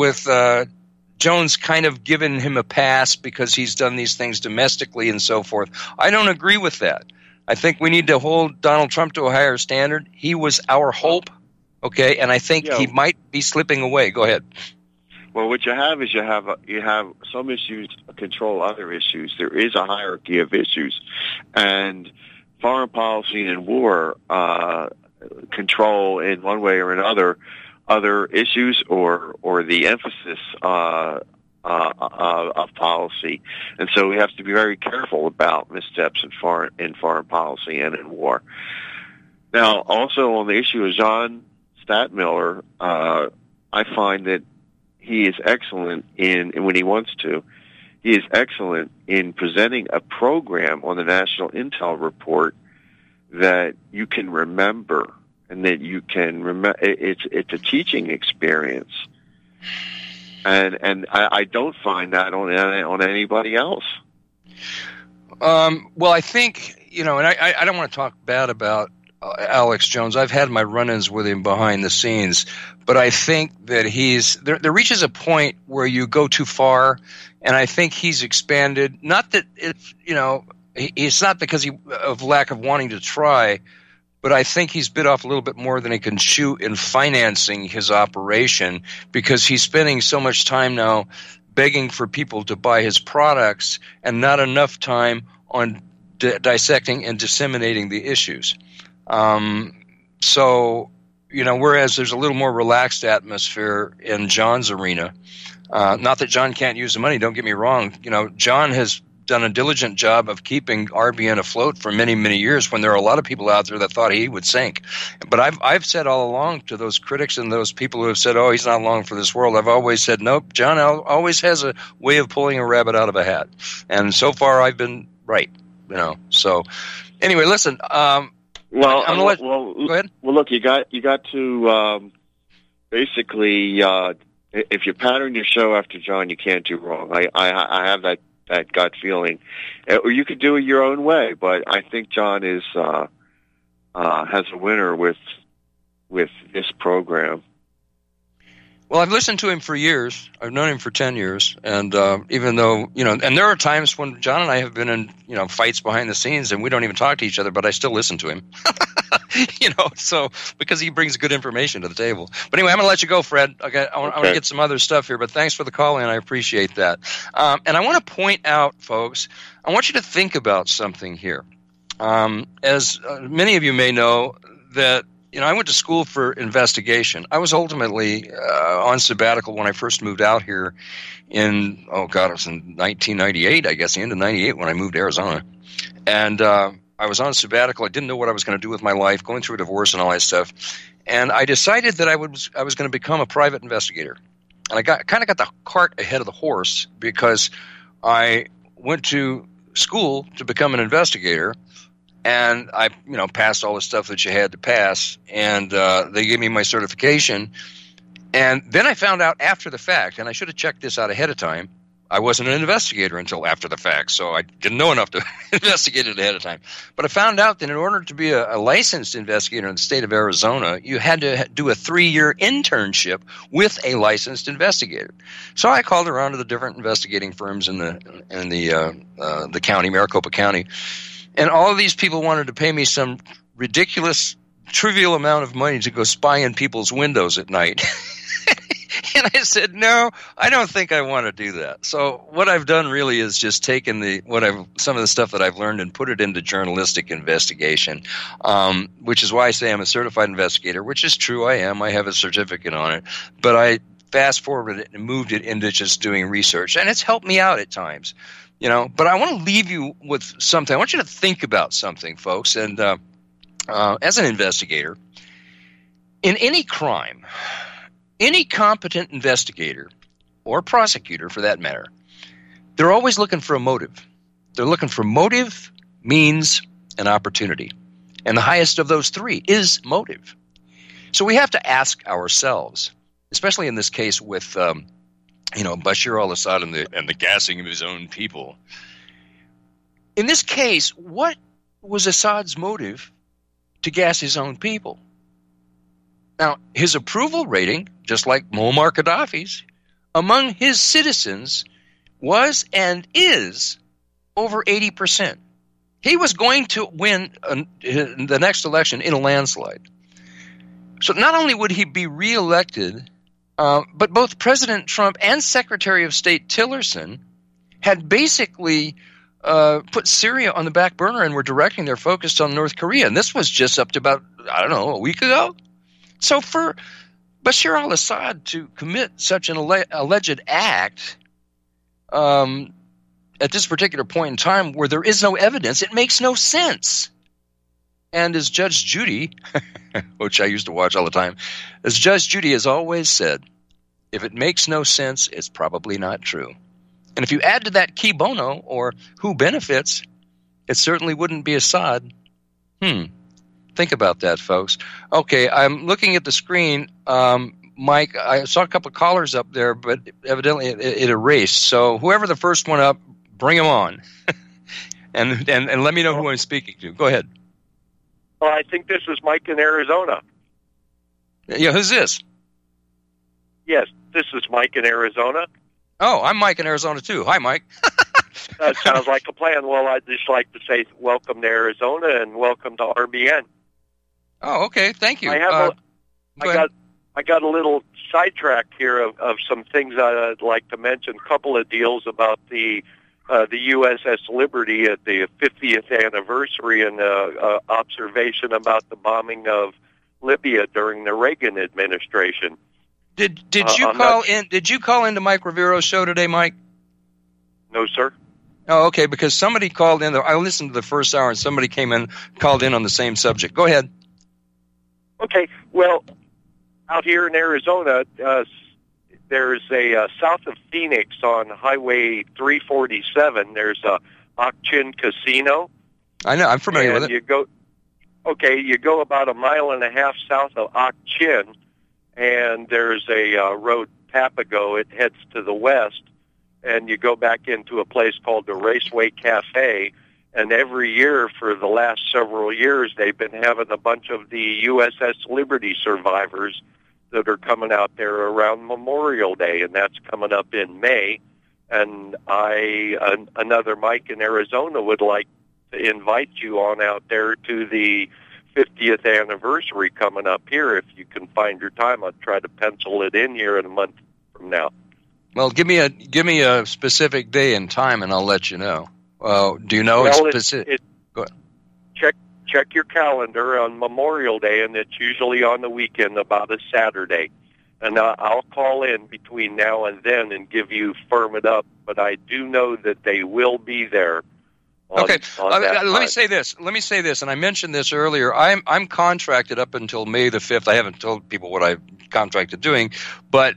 Jones kind of giving him a pass because he's done these things domestically and so forth, I don't agree with that. I think we need to hold Donald Trump to a higher standard. He was our hope, okay, and I think he might be slipping away. Go ahead. Well, what you have is you have some issues control other issues. There is a hierarchy of issues, and foreign policy and war control in one way or another other issues or the emphasis of policy, and so we have to be very careful about missteps in foreign policy and in war. Now, also on the issue of John Stadtmiller, I find that he is excellent when he wants to. He is excellent in presenting a program on the National Intel Report that you can remember and that you can remember. It's a teaching experience, and I don't find that on anybody else. Well, I think and I don't want to talk bad about Alex Jones. I've had my run-ins with him behind the scenes, but I think that there reaches a point where you go too far, and I think he's expanded. Not that it's not because of lack of wanting to try, but I think he's bit off a little bit more than he can chew in financing his operation, because he's spending so much time now begging for people to buy his products and not enough time on dissecting and disseminating the issues. So, whereas there's a little more relaxed atmosphere in John's arena, not that John can't use the money, don't get me wrong. John has done a diligent job of keeping RBN afloat for many, many years when there are a lot of people out there that thought he would sink. But I've said all along to those critics and those people who have said, oh, he's not long for this world, I've always said, nope, John always has a way of pulling a rabbit out of a hat. And so far I've been right, So anyway, listen, Well, go ahead. Well, look, you got to basically if you pattern your show after John, you can't do wrong. I have that gut feeling, or you could do it your own way. But I think John has a winner with this program. Well, I've listened to him for years. I've known him for 10 years. And even though, and there are times when John and I have been in, fights behind the scenes and we don't even talk to each other, but I still listen to him, so because he brings good information to the table. But anyway, I'm going to let you go, Fred. Okay, I want to get some other stuff here, but thanks for the call in. I appreciate that. And I want to point out, folks, I want you to think about something here. As many of you may know, that I went to school for investigation. I was ultimately on sabbatical when I first moved out here it was in 1998, I guess, the end of 98 when I moved to Arizona. And I was on sabbatical. I didn't know what I was going to do with my life, going through a divorce and all that stuff. And I decided that I was going to become a private investigator. And I kind of got the cart ahead of the horse, because I went to school to become an investigator. And I, passed all the stuff that you had to pass, and they gave me my certification. And then I found out after the fact, and I should have checked this out ahead of time, I wasn't an investigator until after the fact, so I didn't know enough to investigate it ahead of time. But I found out that in order to be a licensed investigator in the state of Arizona, you had to do a 3-year internship with a licensed investigator. So I called around to the different investigating firms in the county, Maricopa County. And all of these people wanted to pay me some ridiculous, trivial amount of money to go spy in people's windows at night. And I said, no, I don't think I want to do that. So what I've done really is just taken some of the stuff that I've learned and put it into journalistic investigation, which is why I say I'm a certified investigator, which is true. I am. I have a certificate on it. But I fast forwarded it and moved it into just doing research. And it's helped me out at times, But I want to leave you with something. I want you to think about something, folks. And as an investigator, in any crime, any competent investigator or prosecutor, for that matter, they're always looking for a motive. They're looking for motive, means, and opportunity. And the highest of those three is motive. So we have to ask ourselves, especially in this case with, Bashar al-Assad and the gassing of his own people. In this case, what was Assad's motive to gas his own people? Now, his approval rating, just like Muammar Gaddafi's, among his citizens was and is over 80%. He was going to win the next election in a landslide. So not only would he be reelected, but both President Trump and Secretary of State Tillerson had basically put Syria on the back burner and were directing their focus on North Korea. And this was just up to about, a week ago. So for Bashar al-Assad to commit such an alleged act at this particular point in time where there is no evidence, it makes no sense. And as Judge Judy, which I used to watch all the time, as Judge Judy has always said, if it makes no sense, it's probably not true. And if you add to that key bono, or who benefits, it certainly wouldn't be Assad. Think about that, folks. Okay, I'm looking at the screen. Mike, I saw a couple of callers up there, but evidently it erased. So whoever the first one up, bring them on. and let me know who I'm speaking to. Go ahead. Well, I think this is Mike in Arizona. Yeah, who's this? Yes, this is Mike in Arizona. Oh, I'm Mike in Arizona, too. Hi, Mike. That sounds like a plan. Well, I'd just like to say welcome to Arizona and welcome to RBN. Oh, okay. Thank you. I got a little sidetracked here of some things I'd like to mention. A couple of deals about the USS Liberty at the 50th anniversary and observation about the bombing of Libya during the Reagan administration. Did you call in? Did you call into Mike Rivero's show today, Mike? No, sir. Oh, okay. Because somebody called in. I listened to the first hour, and somebody called in on the same subject. Go ahead. Okay. Well, out here in Arizona, there's a south of Phoenix on Highway 347. There's a Ak-Chin Casino. I know. I'm familiar with it. You go about a mile and a half south of Ak-Chin, and there's a road, Papago. It heads to the west, and you go back into a place called the Raceway Cafe. And every year for the last several years, they've been having a bunch of the USS Liberty survivors that are coming out there around Memorial Day, and that's coming up in May. And another Mike in Arizona would like to invite you on out there to the 50th anniversary coming up here. If you can find your time, I'll try to pencil it in here in a month from now. Well, give me a specific day and time, and I'll let you know. Do you know specific? Go ahead. Check your calendar on Memorial Day, and it's usually on the weekend, about a Saturday. And I'll call in between now and then and firm it up. But I do know that they will be there. Let me say this, and I mentioned this earlier. I'm contracted up until May the 5th. I haven't told people what I've contracted doing, but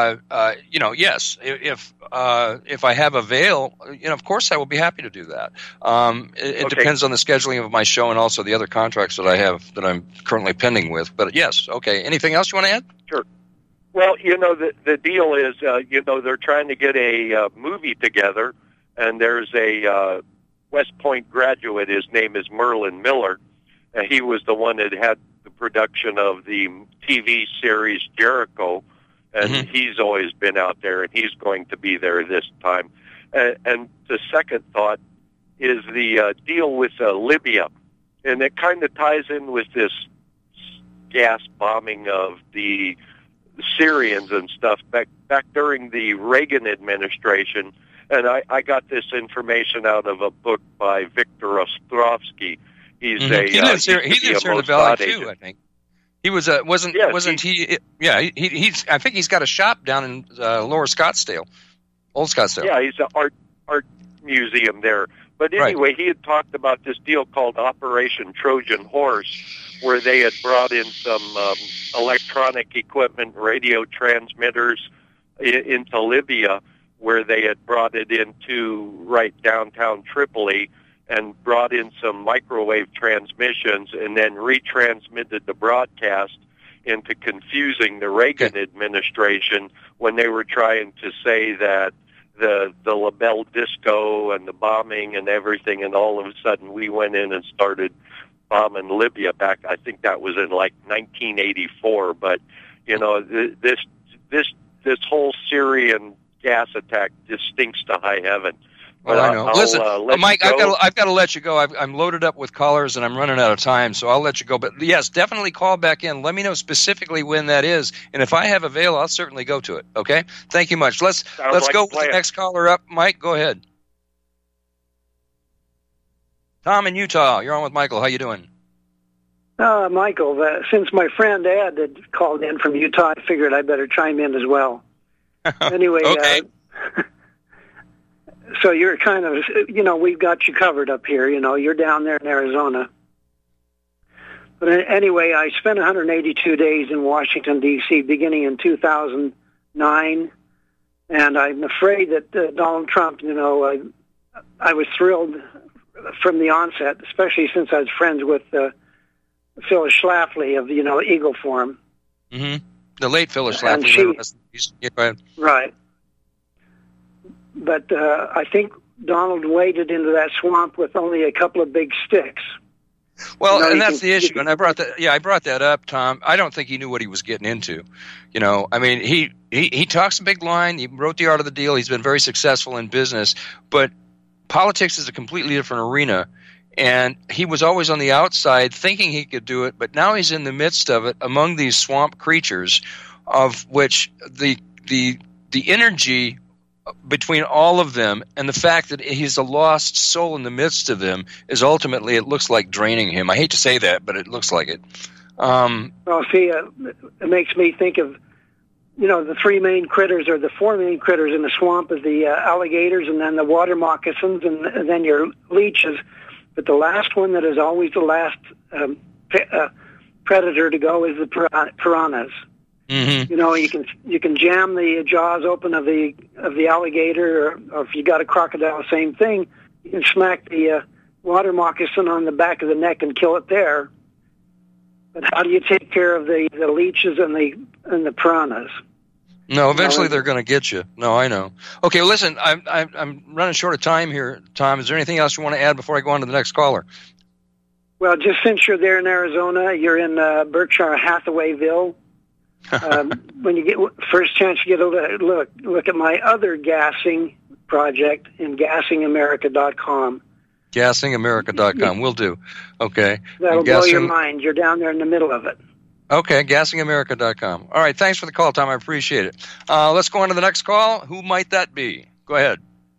yes, if I have a veil, of course I will be happy to do that. It depends on the scheduling of my show and also the other contracts that I have that I'm currently pending with. But yes, okay. Anything else you want to add? Sure. Well, the deal is, they're trying to get a movie together, and there's a West Point graduate. His name is Merlin Miller. He was the one that had the production of the TV series Jericho, and he's always been out there, and he's going to be there this time. And the second thought is the deal with Libya, and it kind of ties in with this gas bombing of the Syrians and stuff back during the Reagan administration. And I got this information out of a book by Viktor Ostrovsky. He lives here in the Valley too, I think. He was wasn't he? Yeah, he's. I think he's got a shop down in Lower Scottsdale, Old Scottsdale. Yeah, he's an art museum there. But anyway, he had talked about this deal called Operation Trojan Horse, where they had brought in some electronic equipment, radio transmitters into Libya, where they had brought it into right downtown Tripoli and brought in some microwave transmissions and then retransmitted the broadcast into confusing the Reagan administration when they were trying to say that the La Belle Disco and the bombing and everything, and all of a sudden we went in and started bombing Libya back. I think that was in like 1984. But you know, this whole Syrian gas attack just stinks to high heaven. Well, I know. Listen, Mike, I've got to let you go. I'm loaded up with callers, and I'm running out of time, so I'll let you go. But, yes, definitely call back in. Let me know specifically when that is, and if I have avail, I'll certainly go to it, okay? Thank you much. Let's go with the next caller up. Mike, go ahead. Tom in Utah, you're on with Michael. How you doing? Michael, since my friend Ed had called in from Utah, I figured I better chime in as well. Anyway, okay. So you're kind of, we've got you covered up here. You're down there in Arizona. But anyway, I spent 182 days in Washington, D.C., beginning in 2009. And I'm afraid that Donald Trump, I was thrilled from the onset, especially since I was friends with Phyllis Schlafly of, Eagle Forum. Mm-hmm. The late Phyllis Schlafly. Right. But I think Donald waded into that swamp with only a couple of big sticks. Well, and that's the issue. And I brought that up, Tom. I don't think he knew what he was getting into. I mean, he talks a big line. He wrote The Art of the Deal. He's been very successful in business. But politics is a completely different arena. And he was always on the outside thinking he could do it. But now he's in the midst of it among these swamp creatures, of which the energy between all of them and the fact that he's a lost soul in the midst of them is ultimately, it looks like, draining him. I hate to say that, but it looks like it. Well, see, it makes me think of, the three main critters, or the four main critters in the swamp, is the alligators, and then the water moccasins, and then your leeches. But the last one that is always the last predator to go is the piranhas. Mm-hmm. You can jam the jaws open of the alligator, or if you got a crocodile, same thing. You can smack the water moccasin on the back of the neck and kill it there. But how do you take care of the leeches and the piranhas? No, eventually they're going to get you. No, I know. Okay, well, listen, I'm running short of time here, Tom. Is there anything else you want to add before I go on to the next caller? Well, just since you're there in Arizona, you're in Berkshire Hathawayville. When you get first chance, you get a look at my other gassing project in gassingamerica.com. Gassingamerica.com. We'll do. Okay. That'll blow your mind. You're down there in the middle of it. Okay, gassingamerica.com. All right, thanks for the call, Tom. I appreciate it. Let's go on to the next call. Who might that be? Go ahead.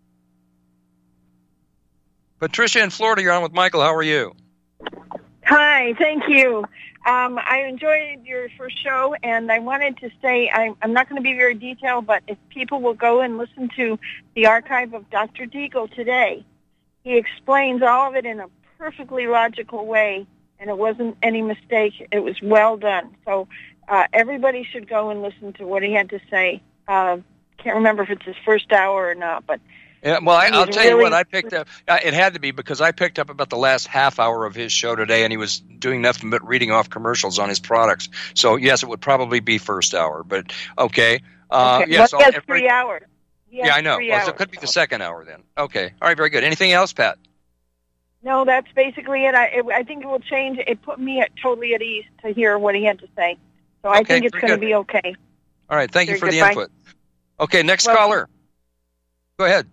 Patricia in Florida, you're on with Michael. How are you? Hi, thank you. I enjoyed your first show, and I wanted to say I'm not going to be very detailed, but if people will go and listen to the archive of Dr. Deagle today, he explains all of it in a perfectly logical way, and it wasn't any mistake. It was well done. So everybody should go and listen to what he had to say. Can't remember if it's his first hour or not, but... Yeah, well, I'll tell you what, I picked up. It had to be, because I picked up about the last half hour of his show today, and he was doing nothing but reading off commercials on his products. So, yes, it would probably be first hour, but okay. Yes, well, he has 3 hours. Yeah, I know. Well, so it could be the second hour then. Okay. All right, very good. Anything else, Pat? No, that's basically it. I think it will change. It put me totally at ease to hear what he had to say. So I think it's going to be okay. All right, thank you for the input. Okay, next caller. Go ahead.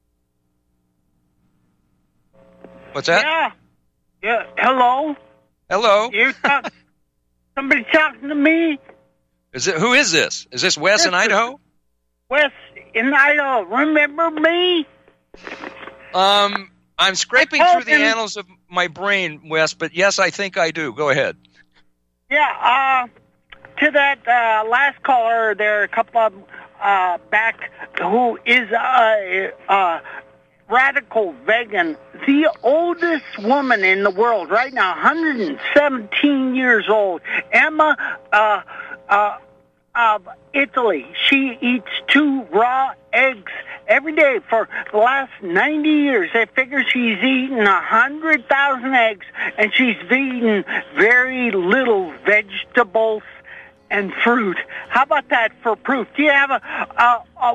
What's that? Yeah. Hello. Hello. Somebody talking to me? Who is this? Is this Wes in Idaho? Wes in Idaho. Remember me? I'm scraping through the annals of my brain, Wes, but yes, I think I do. Go ahead. Yeah, to that last caller, there are a couple of back who is a radical vegan, the oldest woman in the world right now, 117 years old, Emma of Italy. She eats 2 raw eggs every day for the last 90 years. They figure she's eaten 100,000 eggs, and she's eaten very little vegetables and fruit. How about that for proof? Do you have a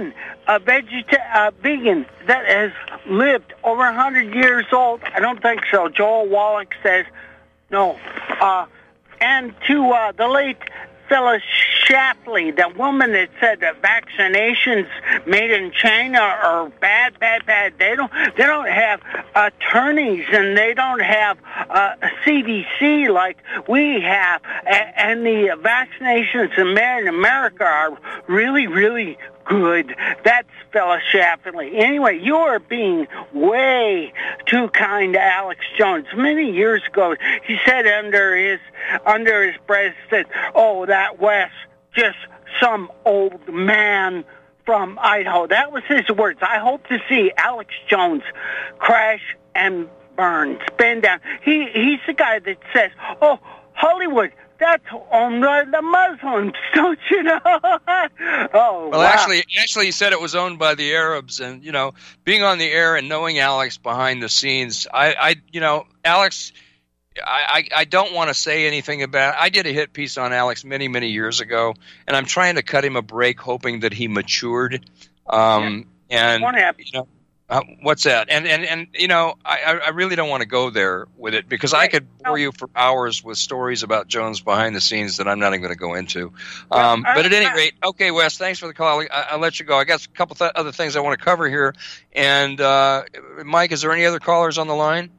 vegan that has lived over 100 years old? I don't think so. Joel Wallach says no. And to the late Phyllis Schlafly, the woman that said that vaccinations made in China are bad. They don't have attorneys, and they don't have CDC like we have, and the vaccinations in America are really, really good. That's Phyllis Schlafly. Anyway, you are being way too kind to Alex Jones. Many years ago, he said under his breath, said, "Oh, that Wes, just some old man from Idaho." That was his words. I hope to see Alex Jones crash and burn, spin down. He's the guy that says, "Oh, Hollywood, that's on the Muslims, don't you know?" Oh, well, wow. actually, he said it was owned by the Arabs, and being on the air and knowing Alex behind the scenes, Alex, I don't want to say anything about it. I did a hit piece on Alex many, many years ago, and I'm trying to cut him a break, hoping that he matured. What's that? And I really don't want to go there with it, because I could bore you for hours with stories about Jones behind the scenes that I'm not even going to go into. But at any rate, okay, Wes, thanks for the call. I'll let you go. I got a couple other things I want to cover here. And Mike, is there any other callers on the line?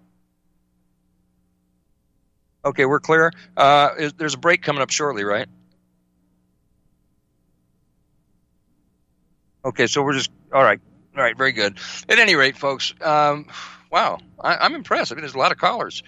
Okay, we're clear. There's a break coming up shortly, right? Okay, so we're just all right. All right, very good. At any rate, folks, wow, I'm impressed. I mean, there's a lot of callers.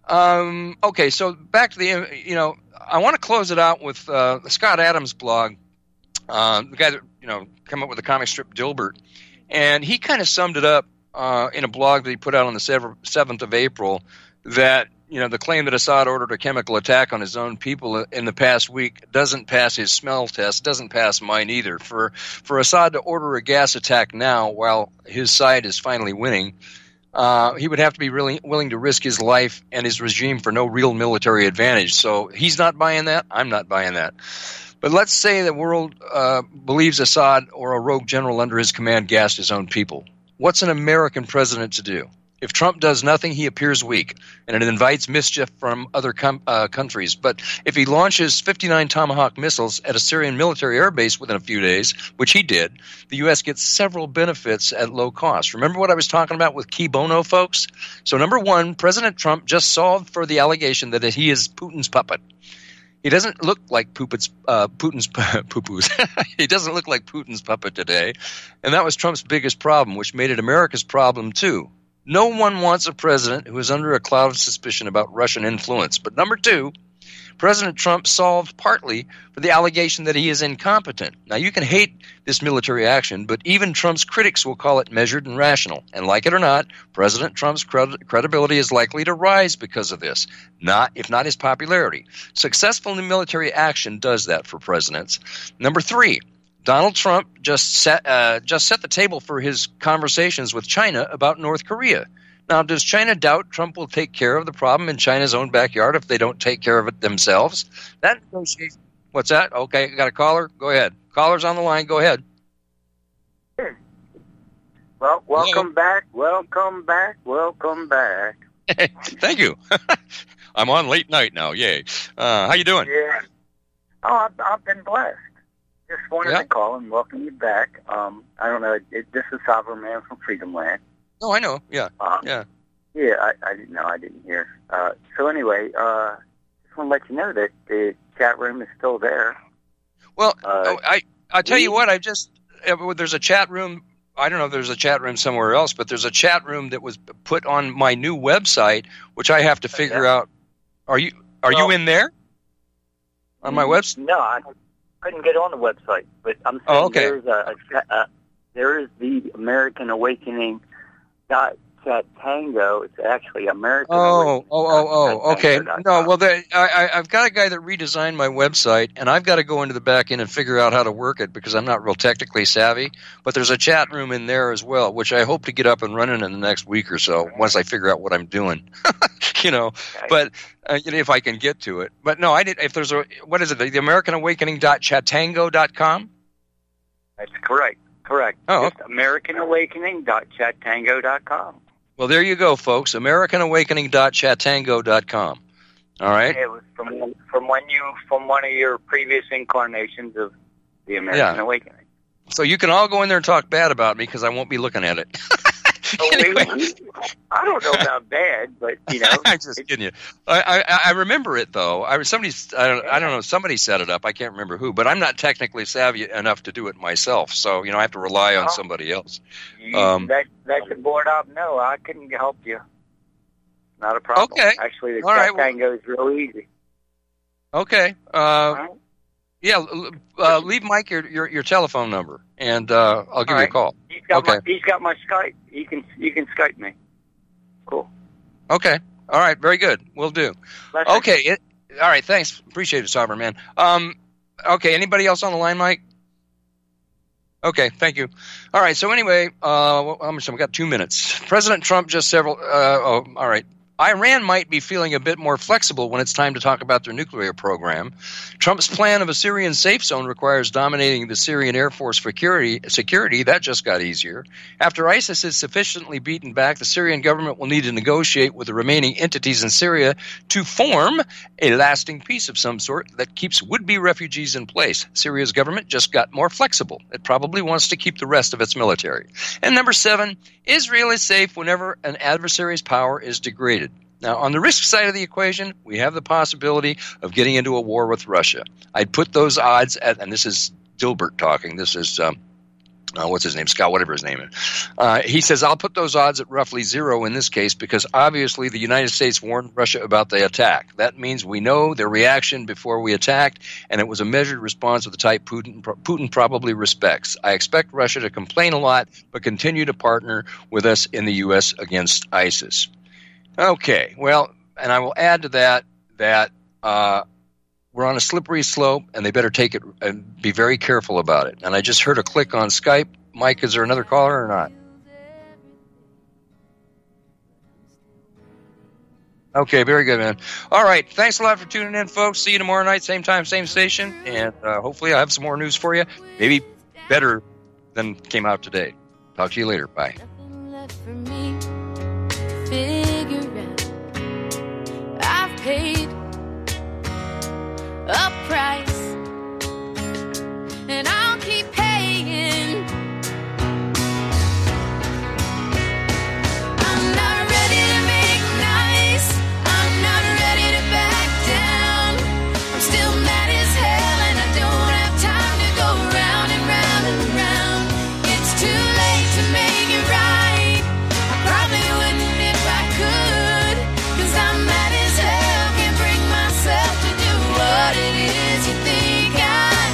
Okay, so back to the, I want to close it out with the Scott Adams blog, the guy that, came up with the comic strip Dilbert. And he kind of summed it up in a blog that he put out on the 7th of April that, the claim that Assad ordered a chemical attack on his own people in the past week doesn't pass his smell test, doesn't pass mine either. For Assad to order a gas attack now while his side is finally winning, he would have to be really willing to risk his life and his regime for no real military advantage. So he's not buying that. I'm not buying that. But let's say the world believes Assad or a rogue general under his command gassed his own people. What's an American president to do? If Trump does nothing, he appears weak, and it invites mischief from other countries. But if he launches 59 Tomahawk missiles at a Syrian military airbase within a few days, which he did, the U.S. gets several benefits at low cost. Remember what I was talking about with Key Bono, folks? So number one, President Trump just solved for the allegation that he is Putin's puppet. He doesn't look like Putin's poo-poos. He doesn't look like Putin's puppet today. And that was Trump's biggest problem, which made it America's problem too. No one wants a president who is under a cloud of suspicion about Russian influence. But number two, President Trump solved partly for the allegation that he is incompetent. Now, you can hate this military action, but even Trump's critics will call it measured and rational. And like it or not, President Trump's credibility is likely to rise because of this, if not his popularity. Successful military action does that for presidents. Number three, Donald Trump just set the table for his conversations with China about North Korea. Now, does China doubt Trump will take care of the problem in China's own backyard if they don't take care of it themselves? That negotiation. What's that? Okay, got a caller? Go ahead. Caller's on the line. Go ahead. Well, welcome back. Welcome back. Welcome back. Thank you. I'm on late night now. Yay. How you doing? Yeah. Oh, I've been blessed. Just wanted to call and welcome you back. I don't know. This is Sovereign Man from Freedom Land. Oh, I know. Yeah. Yeah, I didn't know. I didn't hear. So anyway, just want to let you know that the chat room is still there. Well, I tell you what, there's a chat room. I don't know if there's a chat room somewhere else, but there's a chat room that was put on my new website, which I have to figure out. Are you in there? On my website? No, I couldn't get on the website, but I'm saying there is the American Awakening .chatango. It's actually American Awakening. Okay. No, well, I've got a guy that redesigned my website, and I've got to go into the back end and figure out how to work it because I'm not real technically savvy. But there's a chat room in there as well, which I hope to get up and running in the next week or so once I figure out what I'm doing. But if I can get to it. But no, I did. If there's what is it? The AmericanAwakening.chatango.com? That's correct. Oh, just AmericanAwakening.chatango.com. Well, there you go, folks. AmericanAwakening.chatango.com. All right. It was from one of your previous incarnations of the American Awakening. So you can all go in there and talk bad about me because I won't be looking at it. Anyway. I don't know about bad, but I'm just kidding you. I remember it though. I don't know. Somebody set it up. I can't remember who, but I'm not technically savvy enough to do it myself. So I have to rely on somebody else. Let the board up know. I couldn't help you. Not a problem. Okay. Actually, the Chatango is real easy. Okay. Leave Mike your telephone number, and I'll give you a call. He's got my Skype. You can Skype me. Cool. Okay. All right. Very good. Will do. Okay. All right. Thanks. Appreciate it, Sovereign Man. Okay. Anybody else on the line, Mike? Okay. Thank you. All right. So anyway, we've got 2 minutes. President Trump all right. Iran might be feeling a bit more flexible when it's time to talk about their nuclear program. Trump's plan of a Syrian safe zone requires dominating the Syrian Air Force security. That just got easier. After ISIS is sufficiently beaten back, the Syrian government will need to negotiate with the remaining entities in Syria to form a lasting peace of some sort that keeps would-be refugees in place. Syria's government just got more flexible. It probably wants to keep the rest of its military. And number 7, Israel is safe whenever an adversary's power is degraded. Now, on the risk side of the equation, we have the possibility of getting into a war with Russia. I'd put those odds at, and this is Dilbert talking, this is, what's his name, Scott, whatever his name is. He says, I'll put those odds at roughly 0 in this case because obviously the United States warned Russia about the attack. That means we know their reaction before we attacked, and it was a measured response of the type Putin probably respects. I expect Russia to complain a lot, but continue to partner with us in the U.S. against ISIS. Okay, well, and I will add to that we're on a slippery slope, and they better take it and be very careful about it. And I just heard a click on Skype. Mike, is there another caller or not? Okay, very good, man. All right, thanks a lot for tuning in, folks. See you tomorrow night, same time, same station, and hopefully I'll have some more news for you, maybe better than came out today. Talk to you later. Bye. Paid a price, and I'll keep paying. I'm not ready to make nice. I'm not ready to back down. I'm still mad as hell, and I don't have time to go round and round and round. It's too late to make it right. I probably wouldn't if I could, 'cause I'm mad as hell. What it is you think I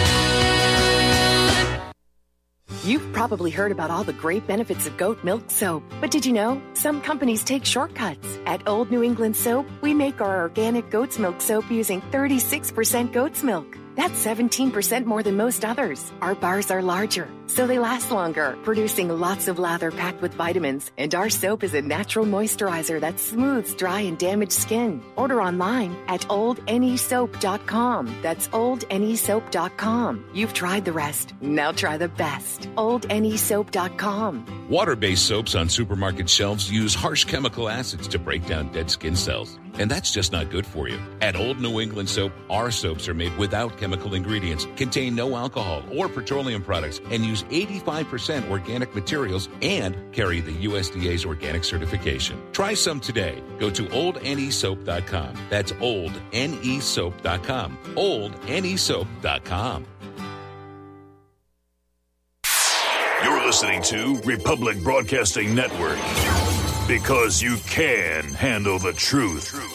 should. You've probably heard about all the great benefits of goat milk soap, but did you know some companies take shortcuts? At Old New England Soap, we make our organic goat's milk soap using 36% goat's milk. That's 17% more than most others. Our bars are larger, so they last longer, producing lots of lather packed with vitamins. And our soap is a natural moisturizer that smooths dry and damaged skin. Order online at oldnesoap.com. That's oldnesoap.com. You've tried the rest. Now try the best. oldnesoap.com. Water-based soaps on supermarket shelves use harsh chemical acids to break down dead skin cells. And that's just not good for you. At Old New England Soap, our soaps are made without chemical ingredients, contain no alcohol or petroleum products, and use use 85% organic materials and carry the USDA's organic certification. Try some today. Go to oldnesoap.com. That's oldnesoap.com. oldnesoap.com. You're listening to Republic Broadcasting Network, because you can handle the truth.